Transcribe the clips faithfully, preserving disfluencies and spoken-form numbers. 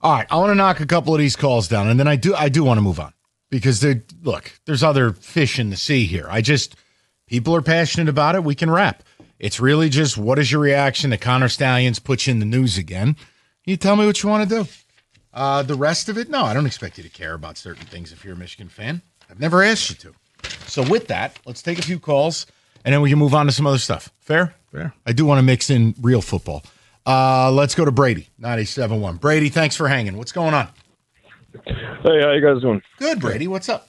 All right, I want to knock a couple of these calls down, and then I do I do want to move on because there. Look, there's other fish in the sea here. I just people are passionate about it. We can wrap. It's really just what is your reaction to Connor Stalions puts you in the news again? You tell me what you want to do. Uh, the rest of it, no, I don't expect you to care about certain things if you're a Michigan fan. I've never asked you to. So with that, let's take a few calls, and then we can move on to some other stuff. Fair? Fair. I do want to mix in real football. Uh, let's go to Brady, ninety-seven point one. Brady, thanks for hanging. What's going on? Hey, how you guys doing? Good, Brady. What's up?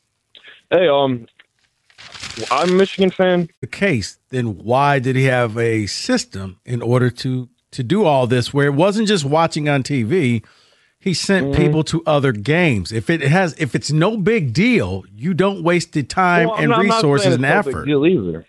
Hey, um, I'm a Michigan fan. The case, then why did he have a system in order to to do all this where it wasn't just watching on T V? He sent mm-hmm. people to other games. If it has, if it's no big deal, you don't waste the time well, and not, resources and no effort. Big deal either.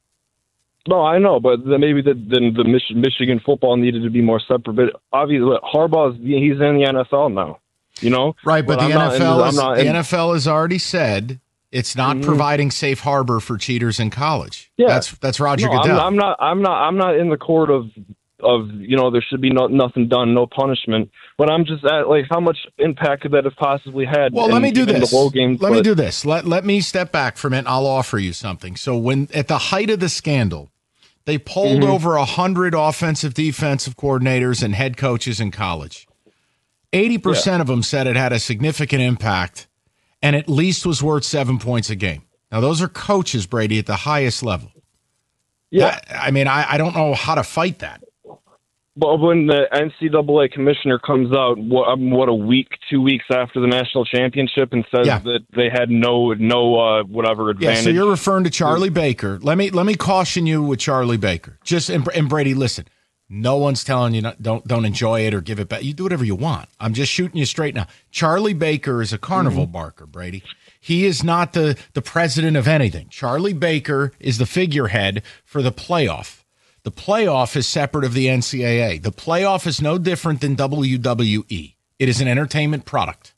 No, I know, but then maybe the, then the Mich- Michigan football needed to be more separate. But obviously, Harbaugh's he's in the N F L now. You know, right? But, but the I'm N F L, not, is, not the in, N F L has already said it's not mm-hmm. providing safe harbor for cheaters in college. Yeah, that's that's Roger no, Goodell. I'm, I'm not. I'm not. I'm not in the court of. Of you know, there should be no, nothing done, no punishment. But I'm just at like, how much impact could that have possibly had? Well, in, let me do this. The bowl game let but, me do this. Let let me step back from it. And I'll offer you something. So when at the height of the scandal, they polled mm-hmm. over a hundred offensive, defensive coordinators and head coaches in college. Eighty percent yeah. of them said it had a significant impact, and at least was worth seven points a game. Now those are coaches, Brady, at the highest level. Yeah, I, I mean, I, I don't know how to fight that. But when the N C double A commissioner comes out, what, um, what a week, two weeks after the national championship, and says yeah. that they had no, no, uh, whatever advantage. Yeah, so you're referring to Charlie Baker. Let me let me caution you with Charlie Baker. Just and, and Brady, listen. No one's telling you not, don't don't enjoy it or give it back. You do whatever you want. I'm just shooting you straight now. Charlie Baker is a carnival mm-hmm. barker, Brady. He is not the the president of anything. Charlie Baker is the figurehead for the playoff. The playoff is separate of the N C double A. The playoff is no different than W W E. It is an entertainment product.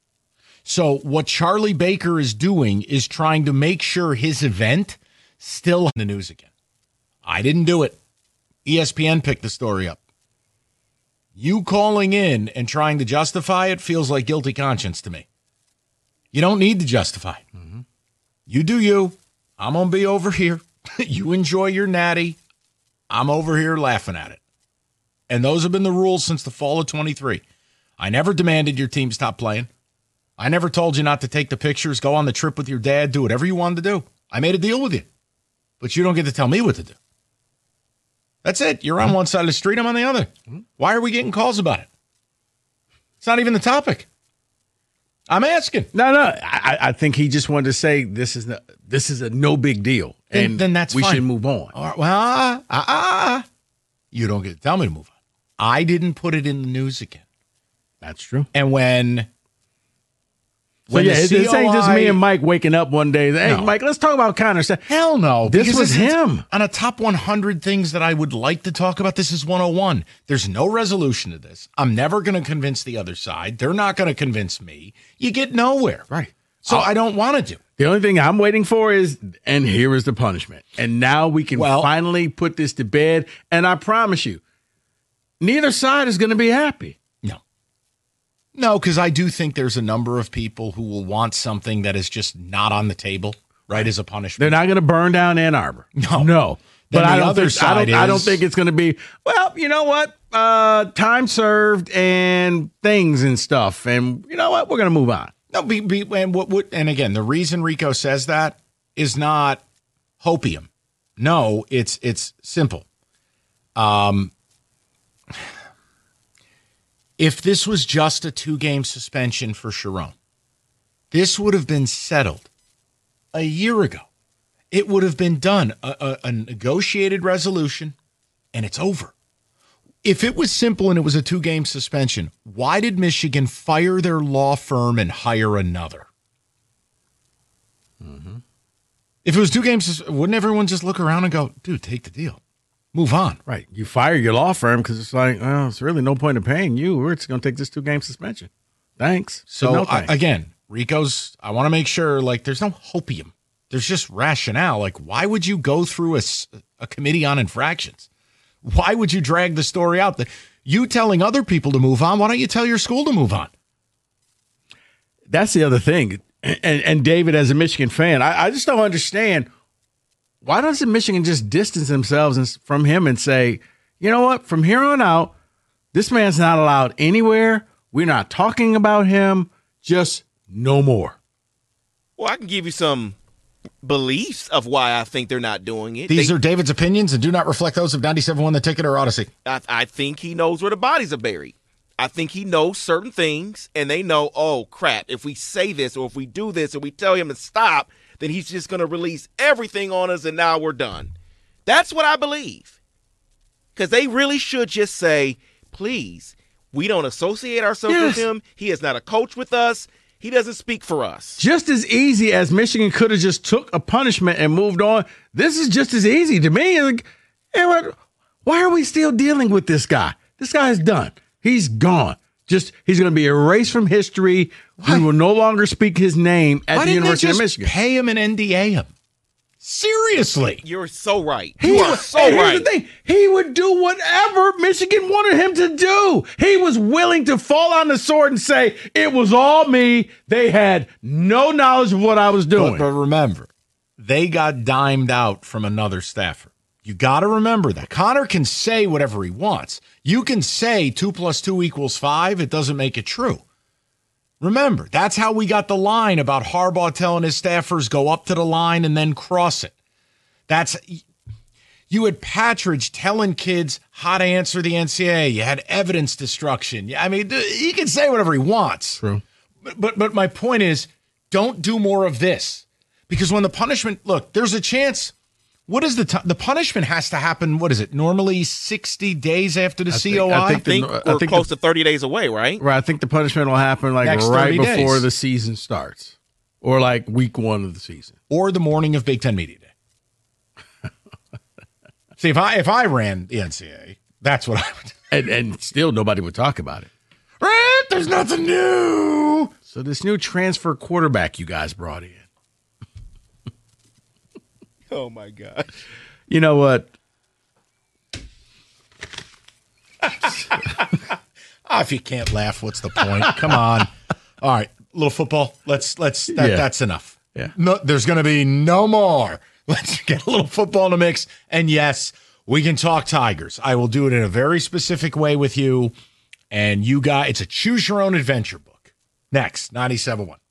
So what Charlie Baker is doing is trying to make sure his event still in the news again. I didn't do it. E S P N picked the story up. You calling in and trying to justify it feels like guilty conscience to me. You don't need to justify it. Mm-hmm. You do you. I'm going to be over here. You enjoy your natty. I'm over here laughing at it. And those have been the rules since the fall of twenty-three. I never demanded your team stop playing. I never told you not to take the pictures, go on the trip with your dad, do whatever you wanted to do. I made a deal with you. But you don't get to tell me what to do. That's it. You're on one side of the street, I'm on the other. Why are we getting calls about it? It's not even the topic. I'm asking. No, no. I, I think he just wanted to say this is no, this is a no big deal. And then, then that's we fine. should move on. All right, well, uh, uh, uh, you don't get to tell me to move on. I didn't put it in the news again. That's true. And when, so when yeah, the it, C O I, this ain't just me and Mike waking up one day. Hey, no. Mike, let's talk about Connor. Hell no. This was him. On a top one hundred things that I would like to talk about, this is one oh one. There's no resolution to this. I'm never going to convince the other side. They're not going to convince me. You get nowhere. Right. So I don't want to do. The only thing I'm waiting for is, and here is the punishment. And now we can well, finally put this to bed. And I promise you, neither side is going to be happy. No. No, because I do think there's a number of people who will want something that is just not on the table, right, as a punishment. They're not going to burn down Ann Arbor. No. No. Then but I don't, other think, I, don't, is, I don't think it's going to be, well, you know what? Uh, time served and things and stuff. And you know what? We're going to move on. No, be, be, and what, what, and again, the reason Rico says that is not hopium. No, it's it's simple. Um, if this was just a two-game suspension for Sharon, this would have been settled a year ago. It would have been done, a, a, a negotiated resolution, and it's over. If it was simple and it was a two-game suspension, why did Michigan fire their law firm and hire another? Mm-hmm. If it was two games, wouldn't everyone just look around and go, dude, take the deal. Move on. Right. You fire your law firm because it's like, well, it's really no point in paying you. We're just going to take this two-game suspension. Thanks. So, no I, again, Rico's, I want to make sure, like, there's no hopium. There's just rationale. Like, why would you go through a, a committee on infractions? Why would you drag the story out? That you telling other people to move on, why don't you tell your school to move on? That's the other thing. And, and David, as a Michigan fan, I, I just don't understand. Why doesn't Michigan just distance themselves from him and say, you know what, from here on out, this man's not allowed anywhere. We're not talking about him. Just no more. Well, I can give you some beliefs of why I think they're not doing it. These they, are David's opinions and do not reflect those of ninety-seven point one The Ticket or Odyssey. I, I think he knows where the bodies are buried. I think he knows certain things, and they know, oh, crap, if we say this or if we do this or we tell him to stop, then he's just going to release everything on us and now we're done. That's what I believe. Because they really should just say, please, we don't associate ourselves yes. with him. He is not a coach with us. He doesn't speak for us. Just as easy as Michigan could have just took a punishment and moved on, this is just as easy to me. Like, hey, what, why are we still dealing with this guy? This guy is done. He's gone. Just he's going to be erased from history. Why? We will no longer speak his name at Why the didn't University they just of Michigan. Pay him and N D A him. Seriously. You're so right. He you are was, so and here's right. the thing. He would do whatever Michigan wanted him to do. He was willing to fall on the sword and say, it was all me. They had no knowledge of what I was doing. But, but remember, they got dimed out from another staffer. You got to remember that. Connor can say whatever he wants. You can say two plus two equals five. It doesn't make it true. Remember, that's how we got the line about Harbaugh telling his staffers go up to the line and then cross it. That's you had Patridge telling kids how to answer the N C double A. You had evidence destruction. I mean, he can say whatever he wants. True. But, but but my point is, don't do more of this. Because when the punishment, look, there's a chance. What is the t- the punishment has to happen? What is it? Normally sixty days after the I C O I. think- I I think think the- we're I think close the- to thirty days away, right? Right. I think the punishment will happen like Next right thirty before days. the season starts or like week one of the season. Or the morning of Big Ten Media Day. See, if I if I ran the N C double A, that's what I would do. And, and still nobody would talk about it. Right? There's nothing new. So this new transfer quarterback you guys brought in. Oh, my God. You know what? Oh, if you can't laugh, what's the point? Come on. All right, little football. Let's let's that, Yeah. that's enough. Yeah. No, there's going to be no more. Let's get a little football in the mix. And yes, we can talk Tigers. I will do it in a very specific way with you. And you guys, it's a choose your own adventure book. Next, ninety-seven point one.